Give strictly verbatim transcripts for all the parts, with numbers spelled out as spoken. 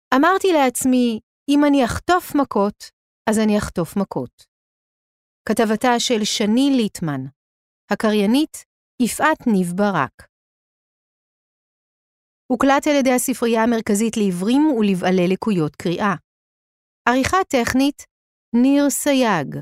אמרתי לעצמי, אם אני אחטוף מכות, אז אני אחטוף מכות. כתבתה של שני ליטמן, הקריינית יפעת ניב ברק. הוקלט על ידי הספרייה המרכזית לעיוורים ולבעלי לקויות קריאה. עריכה טכנית, ניר סייג.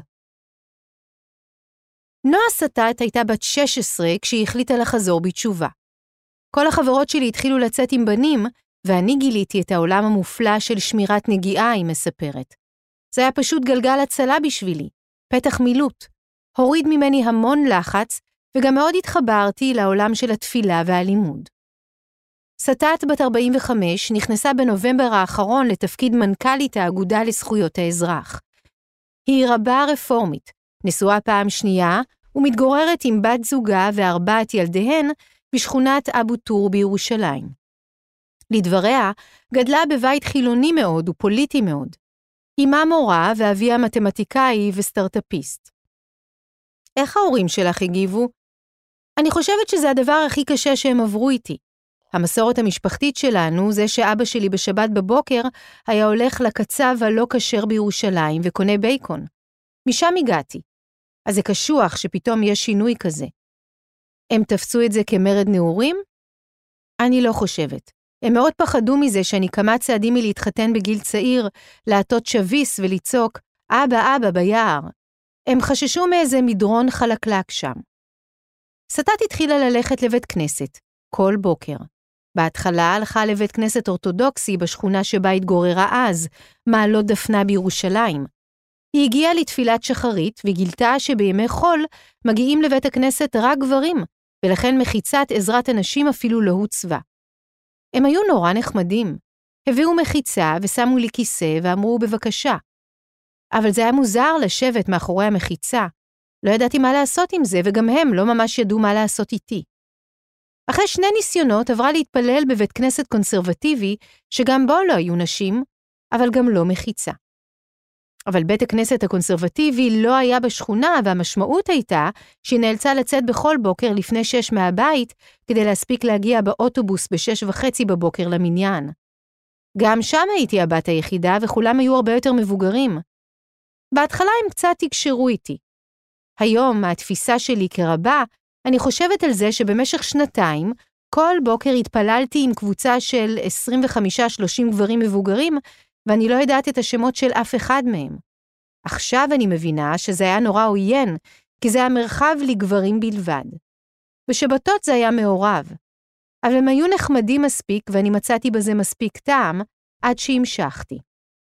נועה סטט הייתה בת שש עשרה כשהיא החליטה לחזור בתשובה. כל החברות שלי התחילו לצאת עם בנים, ואני גיליתי את העולם המופלא של שמירת נגיעה, היא מספרת. זה היה פשוט גלגל הצלה בשבילי, פתח מילוט. הוריד ממני המון לחץ, וגם מאוד התחברתי לעולם של התפילה והלימוד. סטט בת ארבעים וחמש נכנסה בנובמבר האחרון לתפקיד מנכ"לית האגודה לזכויות האזרח. היא רבה רפורמית, נשואה פעם שנייה, ומתגוררת עם בת זוגה וארבעת ילדיהן בשכונת אבו טור בירושלים. לדבריה, גדלה בבית חילוני מאוד ופוליטי מאוד. אמה מורה ואביה מתמטיקאי וסטארטאפיסט. איך ההורים שלך הגיבו? אני חושבת שזה הדבר הכי קשה שהם עברו איתי. המסורת המשפחתית שלנו זה שאבא שלי בשבת בבוקר היה הולך לקצב הלא כשר בירושלים וקונה בייקון. משם הגעתי. אז זה קשוח שפתאום יש שינוי כזה. הם תפסו את זה כמרד נעורים? אני לא חושבת. הם מאוד פחדו מזה שאני כמה צעדים מלהתחתן בגיל צעיר, לעטות שביס ולצעוק, אבא, אבא ביער. הם חששו מאיזה מדרון חלקלק שם. סטט התחילה ללכת לבית כנסת, כל בוקר. בהתחלה הלכה לבית כנסת אורתודוקסי בשכונה שבה התגוררה אז, מעלות דפנה בירושלים. היא הגיעה לתפילת שחרית וגילתה שבימי חול מגיעים לבית הכנסת רק גברים, ולכן מחיצת עזרת הנשים אפילו לא הוצבה. הם היו נורא נחמדים. הביאו מחיצה ושמו לי כיסא ואמרו בבקשה. אבל זה היה מוזר לשבת מאחורי המחיצה. לא ידעתי מה לעשות עם זה, וגם הם לא ממש ידעו מה לעשות איתי. אחרי שני ניסיונות עברה להתפלל בבית כנסת קונסרבטיבי, שגם בו לא היו נשים, אבל גם לא מחיצה. אבל בית הכנסת הקונסרבטיבי לא היה בשכונה, והמשמעות הייתה שהיא נאלצה לצאת בכל בוקר לפני שש מהבית, כדי להספיק להגיע באוטובוס בשש וחצי בבוקר למניין. גם שם הייתי הבת היחידה, וכולם היו הרבה יותר מבוגרים. בהתחלה הם קצת תקשרו איתי. היום, מהתפיסה שלי כרבה, אני חושבת על זה שבמשך שנתיים, כל בוקר התפללתי עם קבוצה של עשרים וחמישה שלושים גברים מבוגרים, ואני לא יודעת את השמות של אף אחד מהם. עכשיו אני מבינה שזה היה נורא עוין, כי זה היה מרחב לגברים בלבד. בשבתות זה היה מעורב, אבל הם היו נחמדים מספיק, ואני מצאתי בזה מספיק טעם, עד שהמשכתי.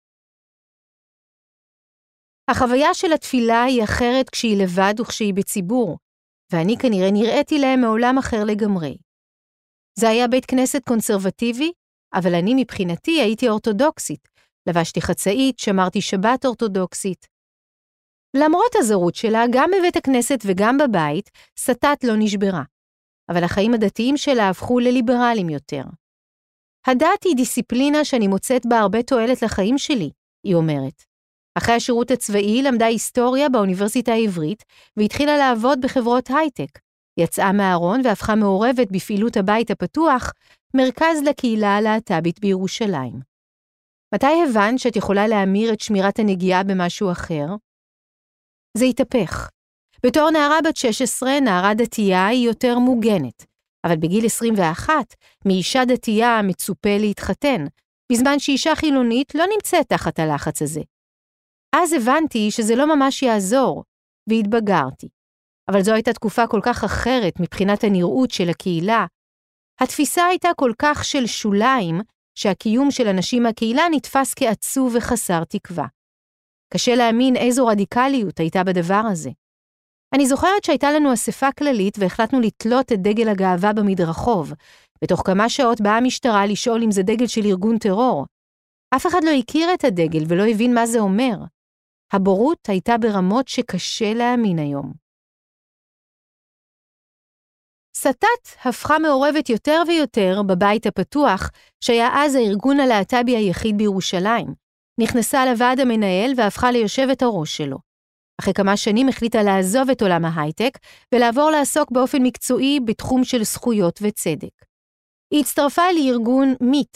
החוויה של התפילה היא אחרת כשהיא לבד וכשהיא בציבור, ואני כנראה נראיתי להם מעולם אחר לגמרי. זה היה בית כנסת קונסרבטיבי, אבל אני מבחינתי הייתי אורתודוקסית, לבשתי חצאית, שמרתי שבת אורתודוקסית. למרות הזרות שלה, גם בבית הכנסת וגם בבית, סטט לא נשברה, אבל החיים הדתיים שלה הפכו לליברליים יותר. הדת היא דיסציפלינה שאני מוצאת בה הרבה תועלת לחיים שלי, היא אומרת. אחרי השירות הצבאי למדה היסטוריה באוניברסיטה העברית, והתחילה לעבוד בחברות הייטק. יצאה מהארון והפכה מעורבת בפעילות הבית הפתוח, מרכז לקהילה הלהט"בית בירושלים. מתי הבנת שאת יכולה להמיר את שמירת הנגיעה במשהו אחר? זה התהפך. בתור נערה בת שש עשרה, נערה דתייה היא יותר מוגנת, אבל בגיל עשרים ואחת, מאישה דתייה מצופה להתחתן, בזמן שאישה חילונית לא נמצאת תחת הלחץ הזה. אז הבנתי שזה לא ממש יעזור, והתבגרתי. אבל זו הייתה תקופה כל כך אחרת מבחינת הנראות של הקהילה. התפיסה הייתה כל כך של שוליים, שהקיום של אנשים מהקהילה נתפס כעצוב וחסר תקווה. קשה להאמין איזו רדיקליות הייתה בדבר הזה. אני זוכרת שהייתה לנו אספה כללית והחלטנו לתלות את דגל הגאווה במדרחוב. בתוך כמה שעות באה המשטרה לשאול אם זה דגל של ארגון טרור. אף אחד לא הכיר את הדגל ולא הבין מה זה אומר. הבורות הייתה ברמות שקשה להאמין היום. סטט הפכה מעורבת יותר ויותר בבית הפתוח, שהיה אז הארגון הלהט"בי היחיד בירושלים. נכנסה לוועד המנהל והפכה ליושבת הראש שלו. אחרי כמה שנים החליטה לעזוב את עולם ההייטק ולעבור לעסוק באופן מקצועי בתחום של זכויות וצדק. היא הצטרפה לארגון מיט,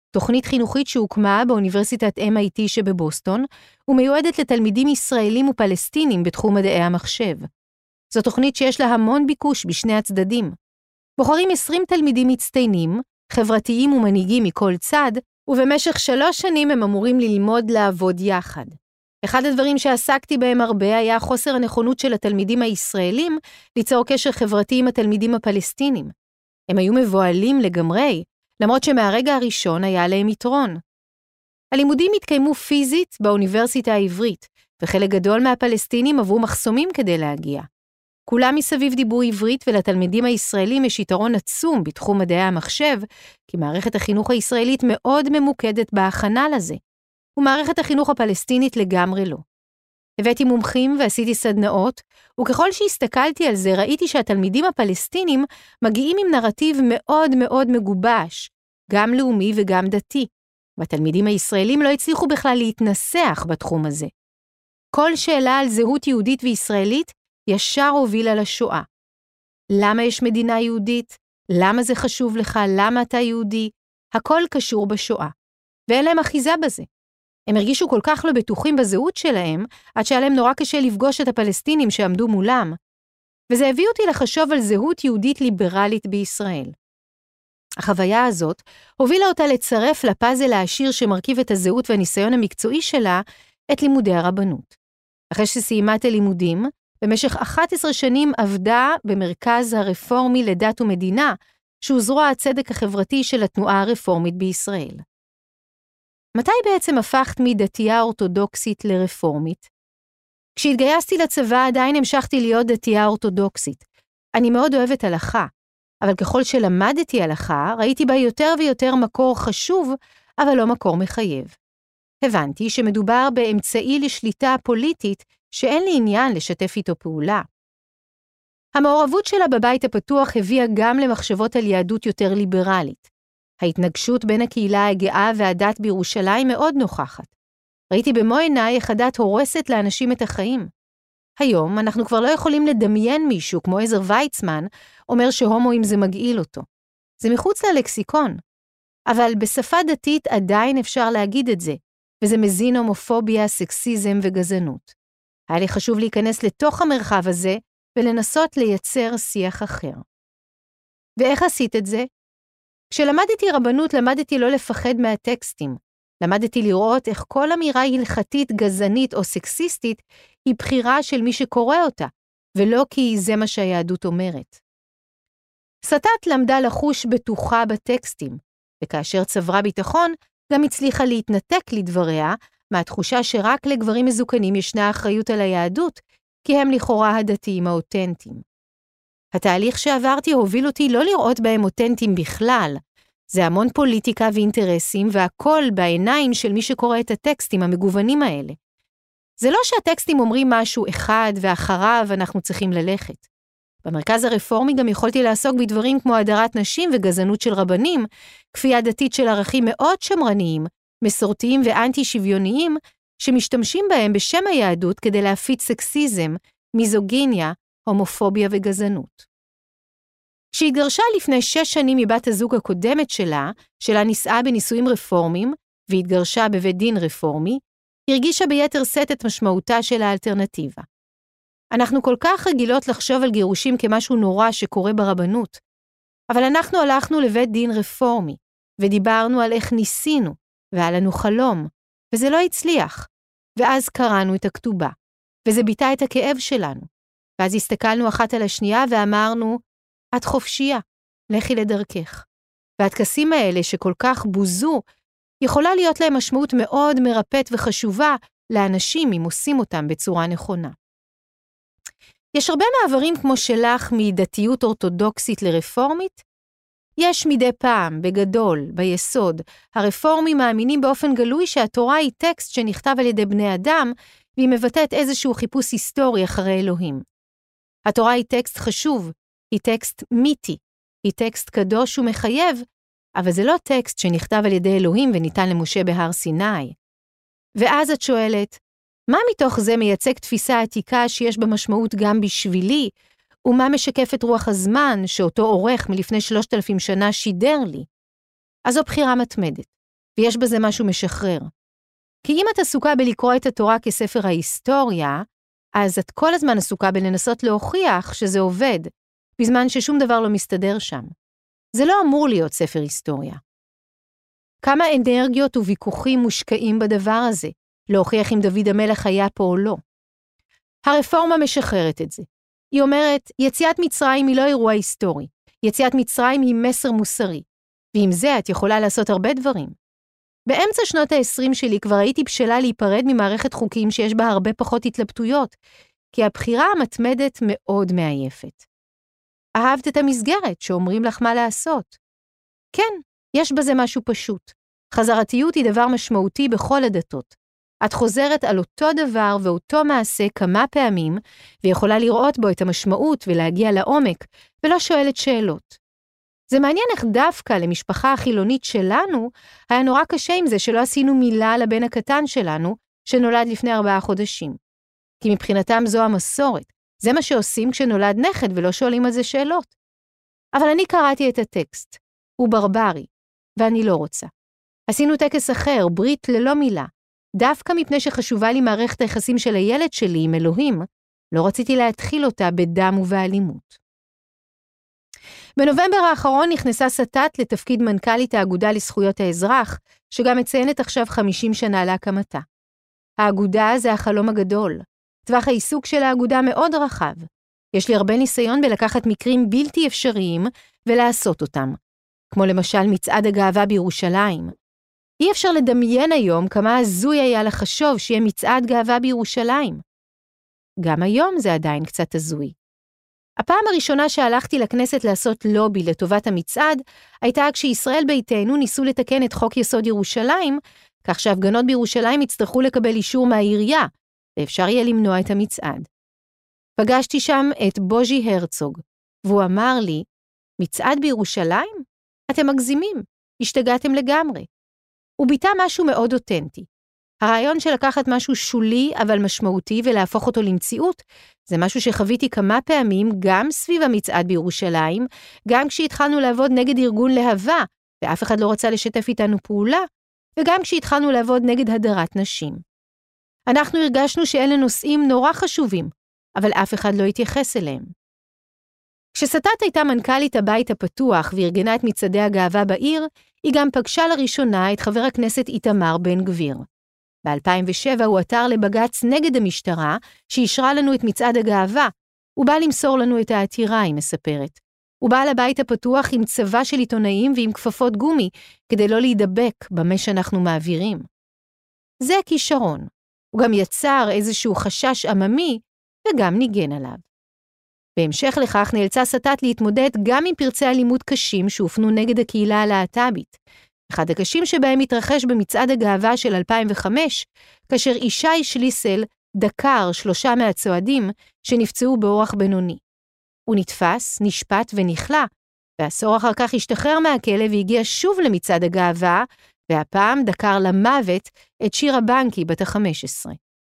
תוכנית חינוכית שהוקמה באוניברסיטת אם איי טי שבבוסטון, ומיועדת לתלמידים ישראלים ופלסטינים בתחום מדעי המחשב. זו תוכנית שיש לה המון ביקוש בשני הצדדים. בוחרים עשרים תלמידים מצטיינים, חברתיים ומנהיגים מכל צד, ובמשך שלוש שנים הם אמורים ללמוד לעבוד יחד. אחד הדברים שעסקתי בהם הרבה היה חוסר הנכונות של התלמידים הישראלים ליצור קשר חברתי עם התלמידים הפלסטינים. הם היו מבועלים לגמרי, למרות שמהרגע הראשון היה להם יתרון. הלימודים התקיימו פיזית באוניברסיטה העברית, וחלק גדול מהפלסטינים עברו מחסומים כדי להגיע. כולם מסביב דיברו עברית, ולתלמידים הישראלים יש יתרון עצום בתחום מדעי המחשב, כי מערכת החינוך הישראלית מאוד ממוקדת בהכנה לזה, ומערכת החינוך הפלסטינית לגמרי לא. הבאתי מומחים ועשיתי סדנאות, וככל שהסתכלתי על זה ראיתי שהתלמידים הפלסטינים מגיעים עם נרטיב מאוד מאוד מגובש, גם לאומי וגם דתי, והתלמידים הישראלים לא הצליחו בכלל להתנסח בתחום הזה. כל שאלה על זהות יהודית וישראלית ישר הובילה לשואה. למה יש מדינה יהודית? למה זה חשוב לך? למה אתה יהודי? הכל קשור בשואה, ואין להם אחיזה בזה. הם הרגישו כל כך לא בטוחים בזהות שלהם, עד שהיה להם נורא קשה לפגוש את הפלסטינים שעמדו מולם, וזה הביא אותי לחשוב על זהות יהודית ליברלית בישראל. החוויה הזאת הובילה אותה לצרף לפאזל העשיר שמרכיב את הזהות והניסיון המקצועי שלה, את לימודי הרבנות. אחרי שסיימה את הלימודים, במשך אחת עשרה שנים עבדה במרכז הרפורמי לדת ומדינה, שהוא זרוע הצדק החברתי של התנועה הרפורמית בישראל. מתי בעצם הפכת מדתייה אורתודוקסית לרפורמית? כשהתגייסתי לצבא עדיין המשכתי להיות דתייה אורתודוקסית. אני מאוד אוהבת הלכה, אבל ככל שלמדתי הלכה, ראיתי בה יותר ויותר מקור חשוב, אבל לא מקור מחייב. הבנתי שמדובר באמצעי לשליטה פוליטית שאין לי עניין לשתף איתו פעולה. המעורבות שלה בבית הפתוח הביאה גם למחשבות על יהדות יותר ליברלית. ההתנגשות בין הקהילה הגאה והדת בירושלים מאוד נוכחת. ראיתי במו עיניי איך הדת הורסת לאנשים את החיים. היום אנחנו כבר לא יכולים לדמיין מישהו כמו עזר ויצמן אומר שהומואים זה מגעיל אותו. זה מחוץ ללקסיקון. אבל בשפה דתית עדיין אפשר להגיד את זה, וזה מזין הומופוביה, סקסיזם וגזענות. היה לי חשוב להיכנס לתוך המרחב הזה ולנסות לייצר שיח אחר. ואיך עשית את זה? כשלמדתי רבנות למדתי לא לפחד מהטקסטים. למדתי לראות איך כל אמירה הלכתית, גזענית או סקסיסטית היא בחירה של מי שקורא אותה, ולא כי זה מה שהיהדות אומרת. סטת למדה לחוש בטוחה בטקסטים, וכאשר צברה ביטחון, גם הצליחה להתנתק לדבריה, מהתחושה שרק לגברים מזוקנים ישנה אחריות על היהדות, כי הם לכאורה הדתיים האותנטיים. התהליך שעברתי הוביל אותי לא לראות בהם אותנטיים בכלל, זה המון פוליטיקה ואינטרסים, והכל בעיניים של מי שקורא את הטקסטים המגוונים האלה. זה לא שהטקסטים אומרים משהו אחד ואחריו אנחנו צריכים ללכת. במרכז הרפורמי גם יכולתי לעסוק בדברים כמו הדרת נשים וגזענות של רבנים, כפייה דתית של ערכים מאוד שמרניים, מסורתיים ואנטי-שוויוניים, שמשתמשים בהם בשם היהדות כדי להפיץ סקסיזם, מיזוגיניה, הומופוביה וגזענות. כשהתגרשה לפני שש שנים מבת הזוג הקודמת שלה, שלה נישאה בנישואים רפורמיים, והתגרשה בבית דין רפורמי, הרגישה ביתר סט את משמעותה של האלטרנטיבה. אנחנו כל כך רגילות לחשוב על גירושים כמשהו נורא שקורה ברבנות, אבל אנחנו הלכנו לבית דין רפורמי, ודיברנו על איך ניסינו, והיה לנו חלום, וזה לא הצליח, ואז קראנו את הכתובה, וזה ביטא את הכאב שלנו, ואז הסתכלנו אחת על השנייה ואמרנו, את חופשייה, לכי לדרכך. והטקסים האלה שכל כך בוזו, יכולה להיות להם משמעות מאוד מרפאת וחשובה לאנשים אם עושים אותם בצורה נכונה. יש הרבה מעברים כמו שלך מדתיות אורתודוקסית לרפורמית? יש מדי פעם, בגדול, ביסוד, הרפורמים מאמינים באופן גלוי שהתורה היא טקסט שנכתב על ידי בני אדם, והיא מבטאת איזשהו חיפוש היסטורי אחרי אלוהים. התורה היא טקסט חשוב, היא טקסט מיתי, היא טקסט קדוש ומחייב, אבל זה לא טקסט שנכתב על ידי אלוהים וניתן למשה בהר סיני. ואז את שואלת, מה מתוך זה מייצג תפיסה עתיקה שיש בה משמעות גם בשבילי, ומה משקף את רוח הזמן שאותו עורך מלפני שלושת אלפים שנה שידר לי? אז זו בחירה מתמדת. ויש בזה משהו משחרר. כי אם את עסוקה בלקרוא את התורה כספר ההיסטוריה, אז את כל הזמן עסוקה בלנסות להוכיח שזה עובד, בזמן ששום דבר לא מסתדר שם. זה לא אמור להיות ספר היסטוריה. כמה אנרגיות וויכוחים מושקעים בדבר הזה, להוכיח אם דוד המלך היה פה או לא. הרפורמה משחררת את זה. היא אומרת, יציאת מצרים היא לא אירוע היסטורי, יציאת מצרים היא מסר מוסרי, ועם זה את יכולה לעשות הרבה דברים. באמצע שנות ה-עשרים שלי כבר הייתי בשלה להיפרד ממערכת חוקים שיש בה הרבה פחות התלבטויות, כי הבחירה המתמדת מאוד מעייפת. אהבת את המסגרת שאומרים לך מה לעשות. כן, יש בזה משהו פשוט. חזרתיות היא דבר משמעותי בכל הדתות. את חוזרת על אותו דבר ואותו מעשה כמה פעמים, ויכולה לראות בו את המשמעות ולהגיע לעומק, ולא שואלת שאלות. זה מעניין איך דווקא למשפחה החילונית שלנו, היה נורא קשה עם זה שלא עשינו מילה על הבן הקטן שלנו, שנולד לפני ארבעה חודשים. כי מבחינתם זו המסורת. זה מה שעושים כשנולד נכד ולא שואלים על זה שאלות. אבל אני קראתי את הטקסט. הוא ברברי, ואני לא רוצה. עשינו טקס אחר, ברית ללא מילה. דווקא מפני שחשובה לי מערכת היחסים של הילד שלי עם אלוהים, לא רציתי להתחיל אותה בדם ובאלימות. בנובמבר האחרון נכנסה סטת לתפקיד מנכ"לית האגודה לזכויות האזרח, שגם מציינת עכשיו חמישים שנה להקמתה. האגודה זה החלום הגדול. טווח העיסוק של האגודה מאוד רחב. יש לי הרבה ניסיון בלקחת מקרים בלתי אפשריים ולעשות אותם, כמו למשל מצעד הגאווה בירושלים. אי אפשר לדמיין היום כמה הזוי היה לחשוב שיהיה מצעד גאווה בירושלים. גם היום זה עדיין קצת הזוי. הפעם הראשונה שהלכתי לכנסת לעשות לובי לטובת המצעד, הייתה כשישראל ביתנו ניסו לתקן את חוק יסוד ירושלים, כך שהפגנות בירושלים יצטרכו לקבל אישור מהעירייה, ואפשר יהיה למנוע את המצעד. פגשתי שם את בוז'י הרצוג, והוא אמר לי, מצעד בירושלים? אתם מגזימים, השתגעתם לגמרי. הוא ביטא משהו מאוד אותנטי. הרעיון של לקחת משהו שולי אבל משמעותי ולהפוך אותו למציאות, זה משהו שחוויתי כמה פעמים גם סביב המצעד בירושלים, גם כשהתחלנו לעבוד נגד ארגון להבה, ואף אחד לא רצה לשתף איתנו פעולה, וגם כשהתחלנו לעבוד נגד הדרת נשים. אנחנו הרגשנו שאלה נושאים נורא חשובים, אבל אף אחד לא התייחס אליהם. כשסטת הייתה מנכ"לית הבית הפתוח וארגנה את מצעדי הגאווה בעיר, היא גם פגשה לראשונה את חבר הכנסת איתמר בן גביר. ב-אלפיים ושבע הוא עתר לבג"ץ נגד המשטרה, שאישרה לנו את מצעד הגאווה. הוא בא למסור לנו את העתירה, היא מספרת. הוא בא לבית הפתוח עם צבא של עיתונאים ועם כפפות גומי, כדי לא להידבק במה שאנחנו מעבירים. זה כישרון. הוא גם יצר איזשהו חשש עממי, וגם ניגן עליו. בהמשך לכך נאלצה סטת להתמודד גם עם פרצי אלימות קשים שהופנו נגד הקהילה הלהט"בית. אחד הקשים שבהם התרחש במצעד הגאווה של אלפיים וחמש, כאשר ישי שליסל דקר שלושה מהצועדים שנפצעו באורח בינוני. הוא נתפס, נשפט ונכלא, ועשור אחר כך השתחרר מהכלא והגיע שוב למצעד הגאווה, והפעם דקר למוות את שירה בנקי בת ה-חמש עשרה.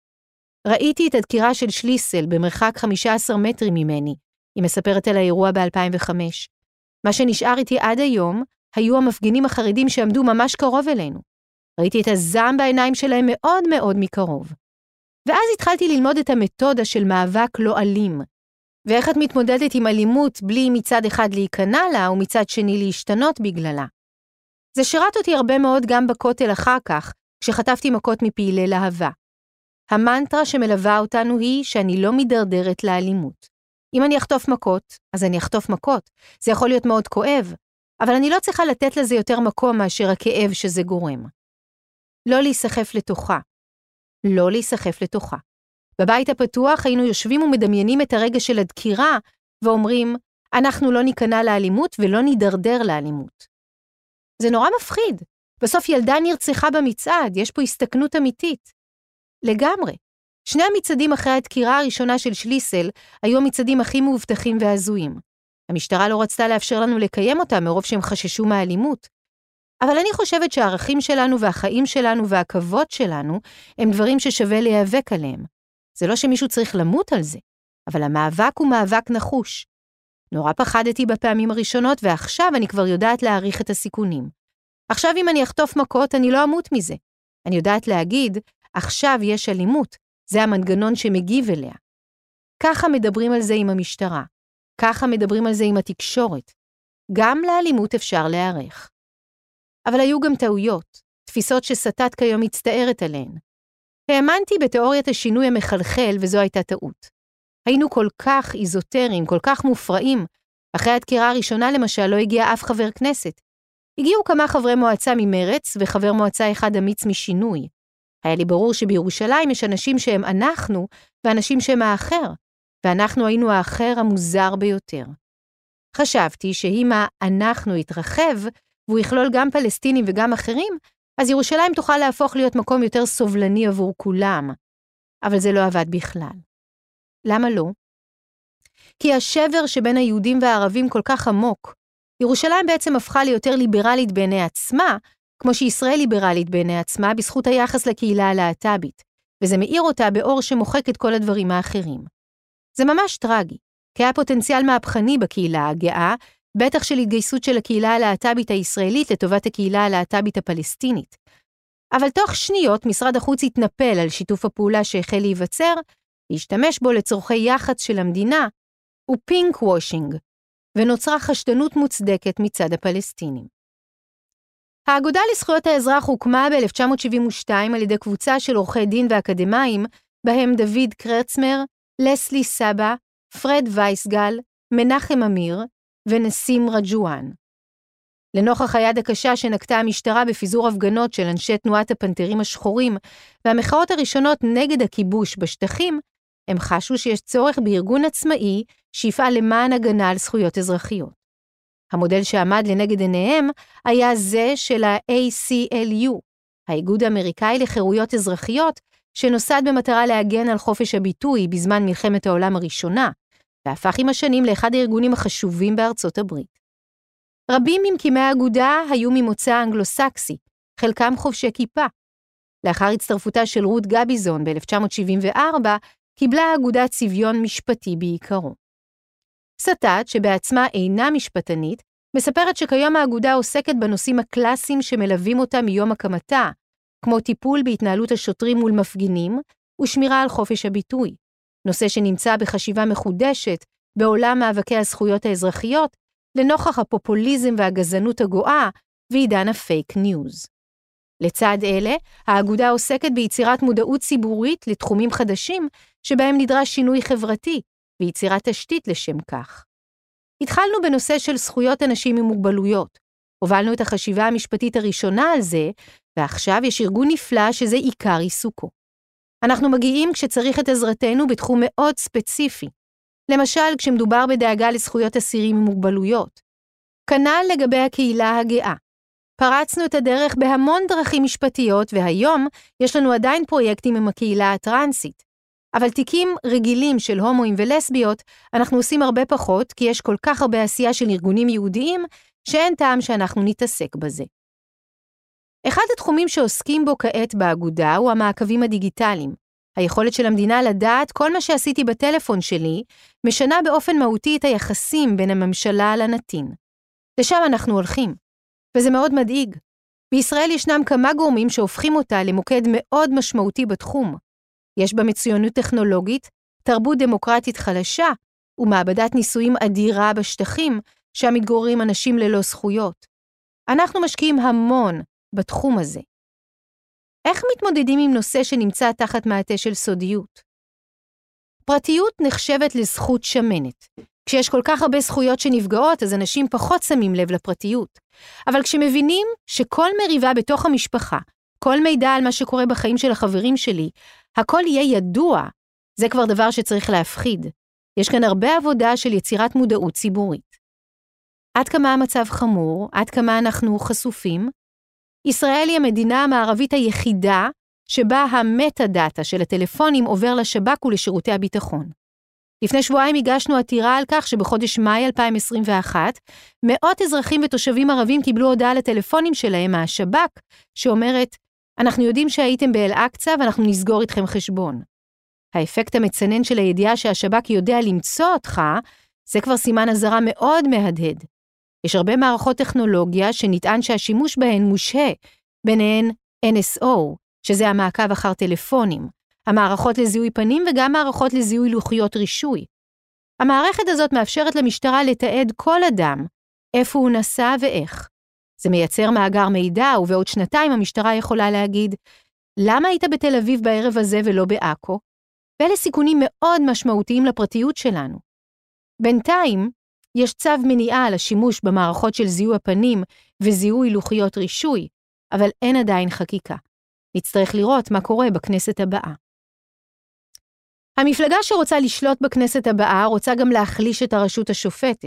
ראיתי את הדקירה של שליסל במרחק חמישה עשר מטרים ממני, היא מספרת על האירוע ב-אלפיים וחמש. מה שנשאר איתי עד היום, היו המפגינים החרדים שעמדו ממש קרוב אלינו. ראיתי את הזעם בעיניים שלהם מאוד מאוד מקרוב. ואז התחלתי ללמוד את המתודה של מאבק לא אלים, ואיך את מתמודדת עם אלימות בלי מצד אחד להיכנע לה ומצד שני להשתנות בגללה. זה שירת אותי הרבה מאוד גם בכותל אחר כך, כשחטפתי מכות מפעילי להבה. המנטרה שמלווה אותנו היא שאני לא מדרדרת לאלימות. אם אני אחטוף מכות, אז אני אחטוף מכות. זה יכול להיות מאוד כואב, אבל אני לא צריכה לתת לזה יותר מקום מאשר הכאב שזה גורם. לא להיסחף לתוכה. לא להיסחף לתוכה. בבית הפתוח היינו יושבים ומדמיינים את הרגע של הדקירה, ואומרים, אנחנו לא ניכנע לאלימות ולא נידרדר לאלימות. זה נורא מפחיד. בסוף ילדה נרצחה במצעד, יש פה הסתכנות אמיתית. לגמרי. שני המצעדים אחרי הדקירה הראשונה של שליסל היו המצעדים הכי מאובטחים והזויים. המשטרה לא רצתה לאפשר לנו לקיים אותם מרוב שהם חששו מהאלימות. אבל אני חושבת שהערכים שלנו והחיים שלנו והכבוד שלנו הם דברים ששווה להיאבק עליהם. זה לא שמישהו צריך למות על זה, אבל המאבק הוא מאבק נחוש. נורא פחדתי בפעמים הראשונות ועכשיו אני כבר יודעת להעריך את הסיכונים. עכשיו אם אני אחטוף מכות, אני לא אמות מזה. אני יודעת להגיד, עכשיו יש אלימות, זה המנגנון שמגיב אליה. ככה מדברים על זה עם המשטרה, ככה מדברים על זה עם התקשורת. גם לאלימות אפשר להיערך. אבל היו גם טעויות, תפיסות שסטת כיום מצטערת עליהן. האמנתי בתיאוריית השינוי המחלחל, וזו הייתה טעות. היינו כל כך איזוטריים, כל כך מופרעים. אחרי הדקירה הראשונה למשל לא הגיע אף חבר כנסת. הגיעו כמה חברי מועצה ממרץ וחבר מועצה אחד אמיץ משינוי. היה לי ברור שבירושלים יש אנשים שהם אנחנו ואנשים שהם האחר, ואנחנו היינו האחר המוזר ביותר. חשבתי שאם אנחנו יתרחב, והוא יכלול גם פלסטינים וגם אחרים, אז ירושלים תוכל להפוך להיות מקום יותר סובלני עבור כולם. אבל זה לא עבד בכלל. למה לא? כי השבר שבין היהודים והערבים כל כך עמוק. ירושלים בעצם הפכה ליותר ליברלית בעיני עצמה, כמו שישראל ליברלית בעיני עצמה, בזכות היחס לקהילה הלהט"בית, וזה מאיר אותה באור שמוחק את כל הדברים האחרים. זה ממש טרגי, כי היה פוטנציאל מהפכני בקהילה הגאה, בטח של התגייסות של הקהילה הלהט"בית הישראלית לטובת הקהילה הלהט"בית הפלסטינית. אבל תוך שניות משרד החוץ התנפל על שיתוף הפעולה שהחל להיווצר, להשתמש בו לצורכי יח"צ של המדינה, ופינק וושינג, ונוצרה חשדנות מוצדקת מצד הפלסטינים. האגודה לזכויות האזרח הוקמה ב-אלף תשע מאות שבעים ושתיים על ידי קבוצה של עורכי דין ואקדמאים, בהם דוד קרצמר, לסלי סבא, פרד וייסגל, מנחם אמיר ונסים רג'ואן. לנוכח היד הקשה שנקטה המשטרה בפיזור הפגנות של אנשי תנועת הפנתרים השחורים והמחאות הראשונות נגד הכיבוש בשטחים, הם חשו שיש צורך בארגון עצמאי שיפעל למען הגנה על זכויות אזרחיות. המודל שעמד לנגד עיניהם היה זה של ה-איי סי אל יו, האיגוד האמריקאי לחירויות אזרחיות, שנוסד במטרה להגן על חופש הביטוי בזמן מלחמת העולם הראשונה, והפך עם השנים לאחד הארגונים החשובים בארצות הברית. רבים ממקימי האגודה היו ממוצא אנגלו-סקסי, חלקם חובשי כיפה. לאחר הצטרפותה של רות גביזון ב-אלף תשע מאות שבעים וארבע, קיבלה האגודה צביון משפטי בעיקרו. סטת, שבעצמה אינה משפטנית, מספרת שכיום האגודה עוסקת בנושאים הקלאסיים שמלווים אותה מיום הקמתה, כמו טיפול בהתנהלות השוטרים מול מפגינים ושמירה על חופש הביטוי, נושא שנמצא בחשיבה מחודשת בעולם מאבקי הזכויות האזרחיות, לנוכח הפופוליזם והגזענות הגואה ועידן הפייק ניוז. לצד אלה, האגודה עוסקת ביצירת מודעות ציבורית לתחומים חדשים שבהם נדרש שינוי חברתי ויצירת תשתית לשם כך. התחלנו בנושא של זכויות אנשים עם מוגבלויות, הובלנו את החשיבה המשפטית הראשונה על זה, ועכשיו יש ארגון נפלא שזה עיקר עיסוקו. אנחנו מגיעים כשצריך את עזרתנו בתחום מאוד ספציפי, למשל כשמדובר בדאגה לזכויות אסירים עם מוגבלויות. כנ"ל לגבי הקהילה הגאה. פרצנו את הדרך בהמון דרכים משפטיות, והיום יש לנו עדיין פרויקטים עם הקהילה הטרנסית. אבל תיקים רגילים של הומואים ולסביות אנחנו עושים הרבה פחות, כי יש כל כך הרבה עשייה של ארגונים יהודיים, שאין טעם שאנחנו נתעסק בזה. אחד התחומים שעוסקים בו כעת באגודה הוא המעקבים הדיגיטליים. היכולת של המדינה לדעת כל מה שעשיתי בטלפון שלי, משנה באופן מהותי את היחסים בין הממשלה לנתין. לשם אנחנו הולכים, וזה מאוד מדאיג. בישראל ישנם כמה גורמים שהופכים אותה למוקד מאוד משמעותי בתחום. יש בה מצוינות טכנולוגית, תרבות דמוקרטית חלשה, ומעבדת ניסויים אדירה בשטחים, שם מתגוררים אנשים ללא זכויות. אנחנו משקיעים המון בתחום הזה. איך מתמודדים עם נושא שנמצא תחת מעטה של סודיות? פרטיות נחשבת לזכות שמנת. כשיש כל כך הרבה זכויות שנפגעות, אז אנשים פחות שמים לב לפרטיות. אבל כשמבינים שכל מריבה בתוך המשפחה, כל מידע על מה שקורה בחיים של החברים שלי, הכל יהיה ידוע, זה כבר דבר שצריך להפחיד. יש כאן הרבה עבודה של יצירת מודעות ציבורית. עד כמה המצב חמור, עד כמה אנחנו חשופים, ישראל היא המדינה המערבית היחידה שבה המטה-דאטה של הטלפונים עובר לשב"כ ולשירותי הביטחון. לפני שבועיים הגשנו עתירה על כך שבחודש מאי אלפיים עשרים ואחת, מאות אזרחים ותושבים ערבים קיבלו הודעה לטלפונים שלהם מהשב"כ, שאומרת, אנחנו יודעים שהייתם באל-אקצה ואנחנו נסגור איתכם חשבון. האפקט המצנן של הידיעה שהשב"כ יודע למצוא אותך, זה כבר סימן אזהרה מאוד מהדהד. יש הרבה מערכות טכנולוגיה שנטען שהשימוש בהן מושהה, ביניהן אן אס או, שזה המעקב אחר טלפונים, המערכות לזיהוי פנים וגם מערכות לזיהוי לוחיות רישוי. המערכת הזאת מאפשרת למשטרה לתעד כל אדם, איפה הוא נסע ואיך. זה מייצר מאגר מידע, ובעוד שנתיים המשטרה יכולה להגיד, למה היית בתל אביב בערב הזה ולא בעכו? ואלה סיכונים מאוד משמעותיים לפרטיות שלנו. בינתיים, יש צו מניעה על השימוש במערכות של זיהוי הפנים וזיהוי לוחיות רישוי, אבל אין עדיין חקיקה. נצטרך לראות מה קורה בכנסת הבאה. המפלגה שרוצה לשלוט בכנסת הבאה רוצה גם להחליש את הרשות השופטת.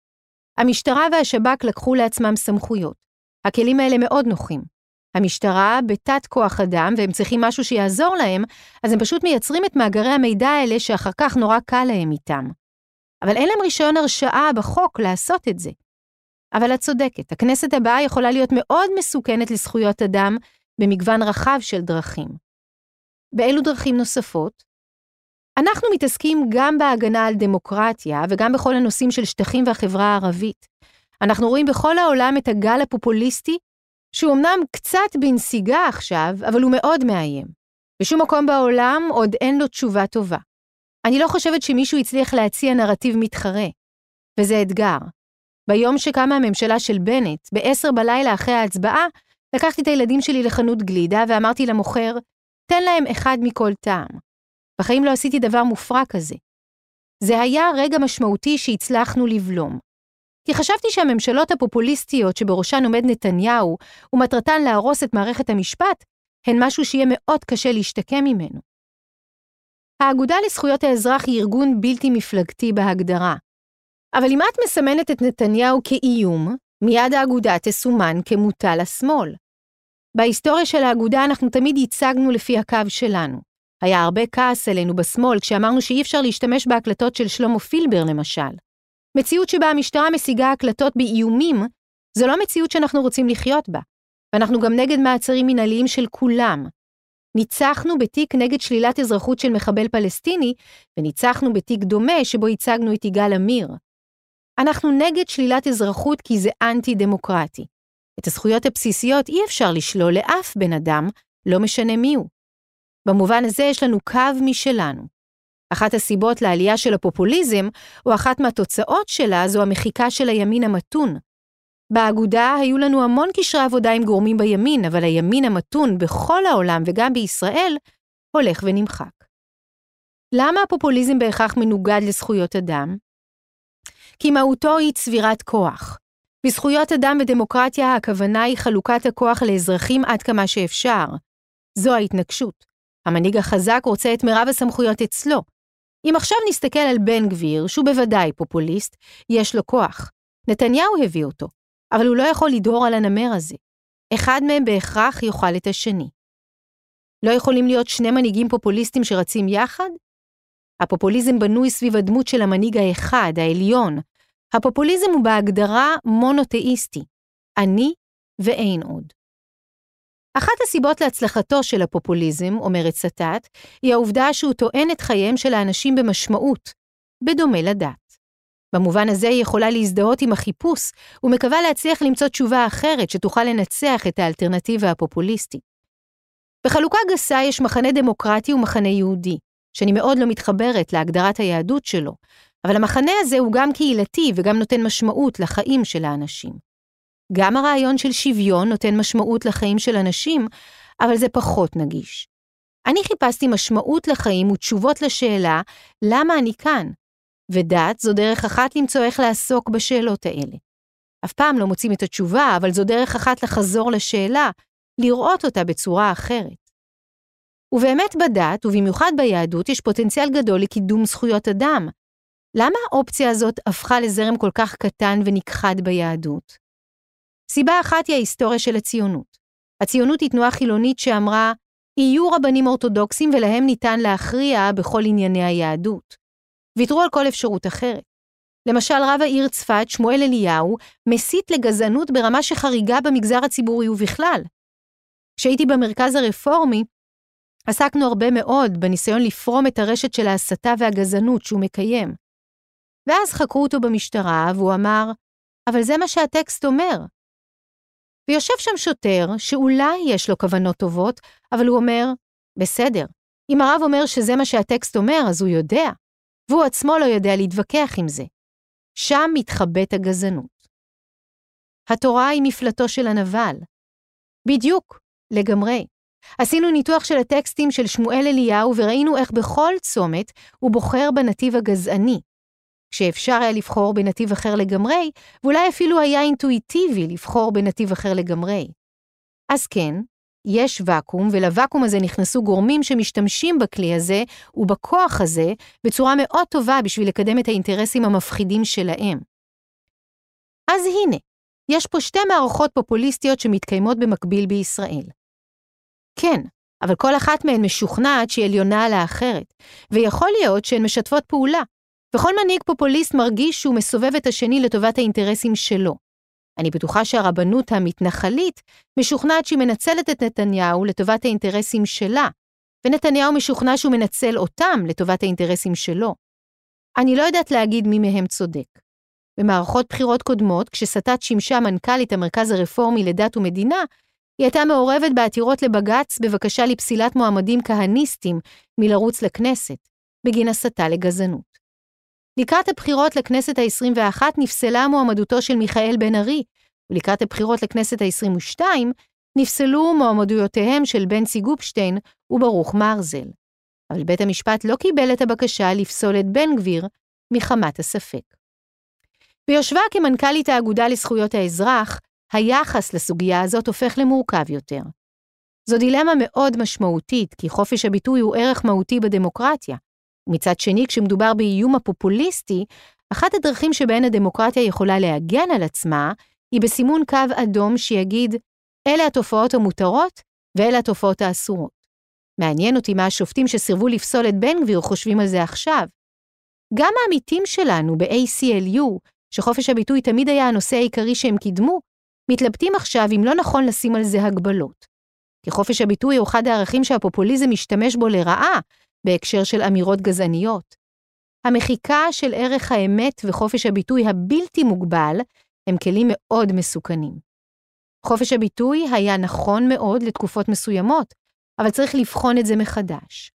המשטרה והשב"כ לקחו לעצמם סמכויות. הכלים האלה מאוד נוחים. המשטרה בתת כוח אדם והם צריכים משהו שיעזור להם, אז הם פשוט מייצרים את מאגרי המידע האלה שאחר כך נורא קל להם איתם. אבל אין להם רישיון הרשאה בחוק לעשות את זה. אבל את צודקת, הכנסת הבאה יכולה להיות מאוד מסוכנת לזכויות אדם במגוון רחב של דרכים. באילו דרכים נוספות? אנחנו מתעסקים גם בהגנה על דמוקרטיה וגם בכל הנושאים של שטחים והחברה הערבית. אנחנו רואים בכל העולם את הגל הפופוליסטי, שהוא אמנם קצת בנסיגה עכשיו, אבל הוא מאוד מאיים. בשום מקום בעולם עוד אין לו תשובה טובה. אני לא חושבת שמישהו הצליח להציע נרטיב מתחרה, וזה אתגר. ביום שקמה הממשלה של בנט, בעשר בלילה אחרי ההצבעה, לקחתי את הילדים שלי לחנות גלידה ואמרתי למוכר, תן להם אחד מכל טעם. בחיים לא עשיתי דבר מופרע כזה. זה היה רגע משמעותי שהצלחנו לבלום. כי חשבתי שהממשלות הפופוליסטיות שבראשן עומד נתניהו, ומטרתן להרוס את מערכת המשפט, הן משהו שיהיה מאוד קשה להשתקם ממנו. האגודה לזכויות האזרח היא ארגון בלתי מפלגתי בהגדרה. אבל אם את מסמנת את נתניהו כאיום, מיד האגודה תסומן כמוטה לשמאל. בהיסטוריה של האגודה אנחנו תמיד ייצגנו לפי הקו שלנו. היה הרבה כעס עלינו בשמאל כשאמרנו שאי אפשר להשתמש בהקלטות של שלמה פילבר למשל. מציאות שבה המשטרה משיגה הקלטות באיומים, זו לא מציאות שאנחנו רוצים לחיות בה. ואנחנו גם נגד מעצרים מנהליים של כולם. ניצחנו בתיק נגד שלילת אזרחות של מחבל פלסטיני, וניצחנו בתיק דומה שבו ייצגנו את יגאל עמיר. אנחנו נגד שלילת אזרחות כי זה אנטי-דמוקרטי. את הזכויות הבסיסיות אי אפשר לשלול לאף בן אדם, לא משנה מי הוא. במובן הזה יש לנו קו משלנו. אחת הסיבות לעלייה של הפופוליזם, או אחת מהתוצאות שלה, זו המחיקה של הימין המתון. באגודה היו לנו המון קשרי עבודה עם גורמים בימין, אבל הימין המתון בכל העולם וגם בישראל הולך ונמחק. למה הפופוליזם בהכרח מנוגד לזכויות אדם? כי מהותו היא צבירת כוח. בזכויות אדם בדמוקרטיה הכוונה היא חלוקת הכוח לאזרחים עד כמה שאפשר. זו ההתנגשות. המנהיג החזק רוצה את מרב הסמכויות אצלו. אם עכשיו נסתכל על בן גביר, שהוא בוודאי פופוליסט, יש לו כוח. נתניהו הביא אותו, אבל הוא לא יכול לדהור על הנמר הזה. אחד מהם בהכרח יאכל את השני. לא יכולים להיות שני מנהיגים פופוליסטים שרצים יחד? הפופוליזם בנוי סביב הדמות של המנהיג האחד, העליון. הפופוליזם הוא בהגדרה מונותאיסטי. אני ואין עוד. אחת הסיבות להצלחתו של הפופוליזם, אומרת סטאט, היא העובדה שהוא טוען את חייהם של האנשים במשמעות, בדומה לדת. במובן הזה היא יכולה להזדהות עם החיפוש, ומקווה להצליח למצוא תשובה אחרת שתוכל לנצח את האלטרנטיבה הפופוליסטית. בחלוקה גסה יש מחנה דמוקרטי ומחנה יהודי, שאני מאוד לא מתחברת להגדרת היהדות שלו, אבל המחנה הזה הוא גם קהילתי וגם נותן משמעות לחיים של האנשים. גם הרעיון של שוויון נותן משמעות לחיים של אנשים, אבל זה פחות נגיש. אני חיפשתי משמעות לחיים ותשובות לשאלה למה אני כאן, ודת זו דרך אחת למצוא איך לעסוק בשאלות האלה. אף פעם לא מוצאים את התשובה, אבל זו דרך אחת לחזור לשאלה, לראות אותה בצורה אחרת. ובאמת בדת, ובמיוחד ביהדות, יש פוטנציאל גדול לקידום זכויות אדם. למה האופציה הזאת הפכה לזרם כל כך קטן ונכחד ביהדות? סיבה אחת היא ההיסטוריה של הציונות. הציונות היא תנועה חילונית שאמרה, יהיו רבנים אורתודוקסים ולהם ניתן להכריע בכל ענייני היהדות. ויתרו על כל אפשרות אחרת. למשל, רב העיר צפת, שמואל אליהו, מסית לגזענות ברמה שחריגה במגזר הציבורי ובכלל. כשהייתי במרכז הרפורמי, עסקנו הרבה מאוד בניסיון לפרום את הרשת של ההסתה והגזענות שהוא מקיים. ואז חקרו אותו במשטרה והוא אמר, אבל זה מה שהטקסט אומר. ויושב שם שוטר שאולי יש לו כוונות טובות, אבל הוא אומר, בסדר, אם הרב אומר שזה מה שהטקסט אומר, אז הוא יודע, והוא עצמו לא יודע להתווכח עם זה. שם מתחבאת הגזענות. התורה היא מפלטו של הנבל. בדיוק, לגמרי. עשינו ניתוח של הטקסטים של שמואל אליהו וראינו איך בכל צומת הוא בוחר בנתיב הגזעני, כשאפשר היה לבחור בנתיב אחר לגמרי, ואולי אפילו היה אינטואיטיבי לבחור בנתיב אחר לגמרי. אז כן, יש וקום, ולווקום הזה נכנסו גורמים שמשתמשים בכלי הזה ובכוח הזה בצורה מאוד טובה בשביל לקדם את האינטרסים המפחידים שלהם. אז הנה, יש פה שתי מערכות פופוליסטיות שמתקיימות במקביל בישראל. כן, אבל כל אחת מהן משוכנעת שהיא עליונה על האחרת, ויכול להיות שהן משתפות פעולה, וכל מנהיג פופוליסט מרגיש שהוא מסובב את השני לטובת האינטרסים שלו. אני בטוחה שהרבנות המתנחלית משוכנעת שהיא מנצלת את נתניהו לטובת האינטרסים שלה, ונתניהו משוכנע שהוא מנצל אותם לטובת האינטרסים שלו. אני לא יודעת להגיד מי מהם צודק. במערכות בחירות קודמות, כשסתת שימשה מנכ"לית המרכז הרפורמי לדת ומדינה, היא הייתה מעורבת בעתירות לבג"ץ בבקשה לפסילת מועמדים כהניסטים מלרוץ לכנסת, בגין הסתה לגזענות. לקראת הבחירות לכנסת ה-עשרים ואחת נפסלה מועמדותו של מיכאל בן ארי, ולקראת הבחירות לכנסת ה-עשרים ושתיים נפסלו מועמדויותיהם של בנצי גופשטיין וברוך מרזל. אבל בית המשפט לא קיבל את הבקשה לפסול את בן גביר מחמת הספק. ביושבה כמנכ"לית האגודה לזכויות האזרח, היחס לסוגיה הזאת הופך למורכב יותר. זו דילמה מאוד משמעותית, כי חופש הביטוי הוא ערך מהותי בדמוקרטיה. ומצד שני, כשמדובר באיום הפופוליסטי, אחת הדרכים שבהן הדמוקרטיה יכולה להגן על עצמה, היא בסימון קו אדום שיגיד, אלה התופעות המותרות ואלה התופעות האסורות. מעניין אותי מה השופטים שסירבו לפסול את בן גביר חושבים על זה עכשיו. גם העמיתים שלנו ב-איי סי אל יו, שחופש הביטוי תמיד היה הנושא העיקרי שהם קידמו, מתלבטים עכשיו אם לא נכון לשים על זה הגבלות. כי חופש הביטוי הוא אחד הערכים שהפופוליזם משתמש בו לרעה, בהקשר של אמירות גזעניות. המחיקה של ערך האמת וחופש הביטוי הבלתי מוגבל הם כלים מאוד מסוכנים. חופש הביטוי היה נכון מאוד לתקופות מסוימות, אבל צריך לבחון את זה מחדש.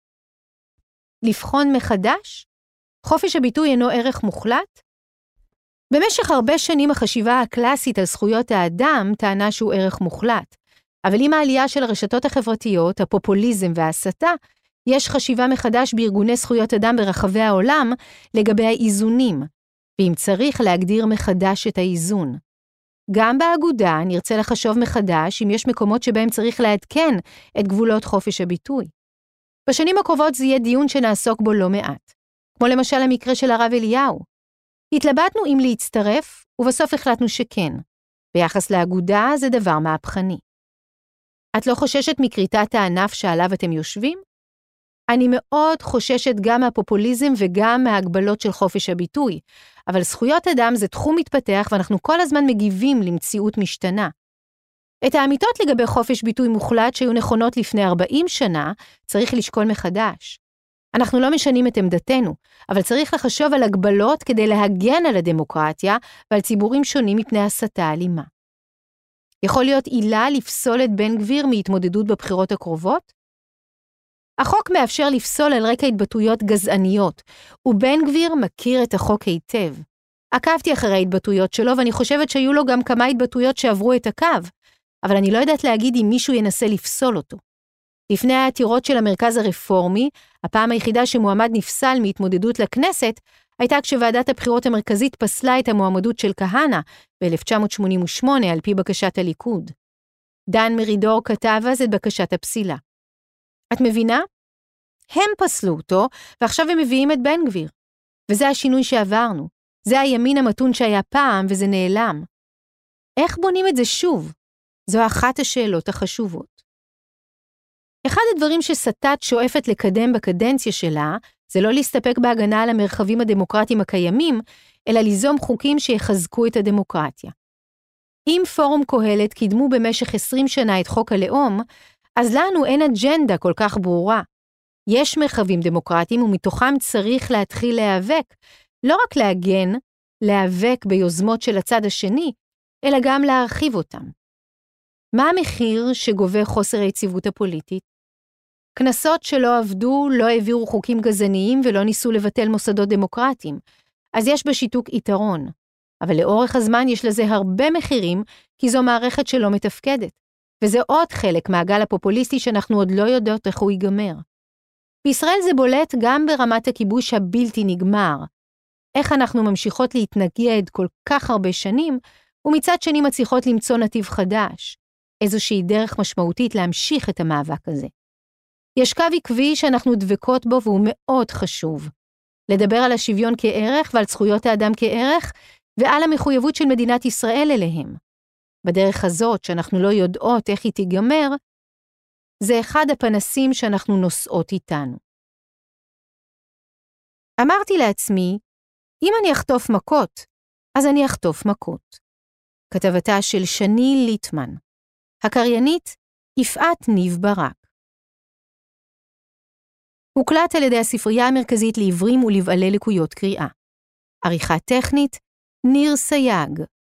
לבחון מחדש? חופש הביטוי אינו ערך מוחלט? במשך הרבה שנים החשיבה הקלאסית על זכויות האדם טענה שהוא ערך מוחלט, אבל עם העלייה של הרשתות החברתיות, הפופוליזם וההסתה, יש חשיבה מחדש בארגוני זכויות אדם ברחבי העולם לגבי האיזונים, ואם צריך להגדיר מחדש את האיזון. גם באגודה נרצה לחשוב מחדש אם יש מקומות שבהם צריך לעדכן את גבולות חופש הביטוי. בשנים הקרובות זה יהיה דיון שנעסוק בו לא מעט, כמו למשל המקרה של הרב אליהו. התלבטנו אם להצטרף, ובסוף החלטנו שכן. ביחס לאגודה זה דבר מהפכני. את לא חוששת מקריטת הענף שעליו אתם יושבים? אני מאוד חוששת גם מהפופוליזם וגם מההגבלות של חופש הביטוי, אבל זכויות אדם זה תחום מתפתח ואנחנו כל הזמן מגיבים למציאות משתנה. את האמיתות לגבי חופש ביטוי מוחלט שהיו נכונות לפני ארבעים שנה, צריך לשקול מחדש. אנחנו לא משנים את עמדתנו, אבל צריך לחשוב על הגבלות כדי להגן על הדמוקרטיה ועל ציבורים שונים מפני הסתה אלימה. יכול להיות עילה לפסול את בן גביר מהתמודדות בבחירות הקרובות? החוק מאפשר לפסול על רקע התבטאויות גזעניות, ובן גביר מכיר את החוק היטב. עקבתי אחרי ההתבטאויות שלו, ואני חושבת שהיו לו גם כמה התבטאויות שעברו את הקו, אבל אני לא יודעת להגיד אם מישהו ינסה לפסול אותו. לפני העתירות של המרכז הרפורמי, הפעם היחידה שמועמד נפסל מהתמודדות לכנסת, הייתה כשוועדת הבחירות המרכזית פסלה את המועמדות של כהנא ב-אלף תשע מאות שמונים ושמונה על פי בקשת הליכוד. דן מרידור כתב אז את בקשת הפסילה. את מבינה? הם פסלו אותו, ועכשיו הם מביאים את בן גביר. וזה השינוי שעברנו. זה הימין המתון שהיה פעם, וזה נעלם. איך בונים את זה שוב? זו אחת השאלות החשובות. אחד הדברים שסתת שואפת לקדם בקדנציה שלה, זה לא להסתפק בהגנה על המרחבים הדמוקרטיים הקיימים, אלא ליזום חוקים שיחזקו את הדמוקרטיה. אם פורום קהלת קידמו במשך עשרים שנה את חוק הלאום, אז לנו אין אג'נדה כל כך ברורה. יש מרחבים דמוקרטיים ומתוכם צריך להתחיל להיאבק, לא רק להגן, להיאבק ביוזמות של הצד השני, אלא גם להרחיב אותם. מה המחיר שגובה חוסר היציבות הפוליטית? כנסות שלא עבדו, לא העבירו חוקים גזעניים ולא ניסו לבטל מוסדות דמוקרטיים, אז יש בשיתוק יתרון. אבל לאורך הזמן יש לזה הרבה מחירים, כי זו מערכת שלא מתפקדת. וזה עוד חלק מהגל הפופוליסטי שאנחנו עוד לא יודעות איך הוא ייגמר. בישראל זה בולט גם ברמת הכיבוש הבלתי נגמר. איך אנחנו ממשיכות להתנגד כל כך הרבה שנים, ומצד שני מצליחות למצוא נתיב חדש. איזושהי דרך משמעותית להמשיך את המאבק הזה. יש קו עקבי שאנחנו דבקות בו והוא מאוד חשוב. לדבר על השוויון כערך ועל זכויות האדם כערך, ועל המחויבות של מדינת ישראל אליהם. בדרך הזאת, שאנחנו לא יודעות איך היא תיגמר, זה אחד הפנסים שאנחנו נושאות איתנו. אמרתי לעצמי, אם אני אחטוף מכות, אז אני אחטוף מכות. כתבתה של שני ליטמן. הקריינית, יפעת ניב ברק. הוקלט על ידי הספרייה המרכזית לעיוורים ולבעלי לקויות קריאה. עריכה טכנית, ניר סייג.